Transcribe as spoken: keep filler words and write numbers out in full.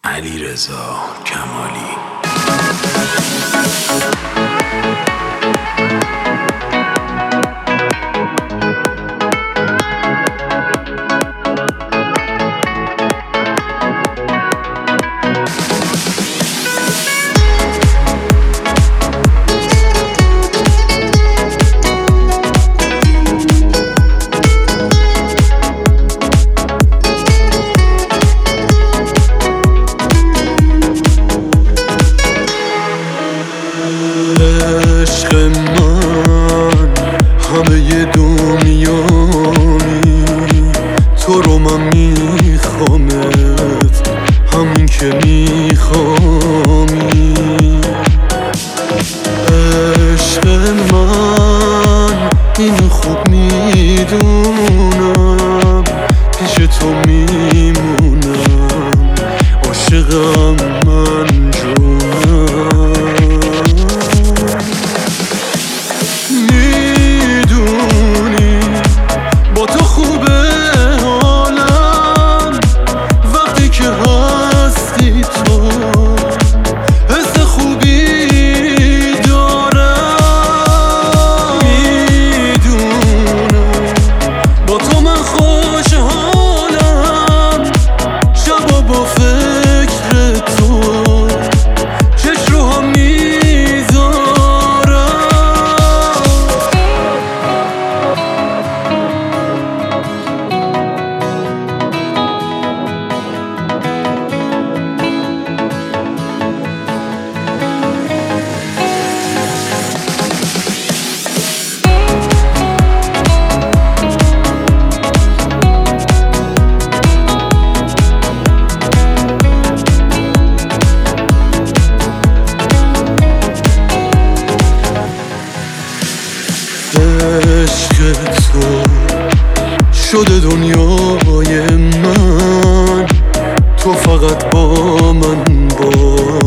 علیرضا کمالی. عشق من همه دنیایی، تو رو من میخوامت همین که میخوامی. عشق من این خوب میدونم، پیش تو میمونم، عاشقم من جونم. میدونی با تو خوبه حالم، وقتی که هستی تو حس خوبی دارم. میدونم با تو من خوشحالم، شبا با فکر تو چش رو هم عشق تو شده دنیای من، تو فقط با من باش.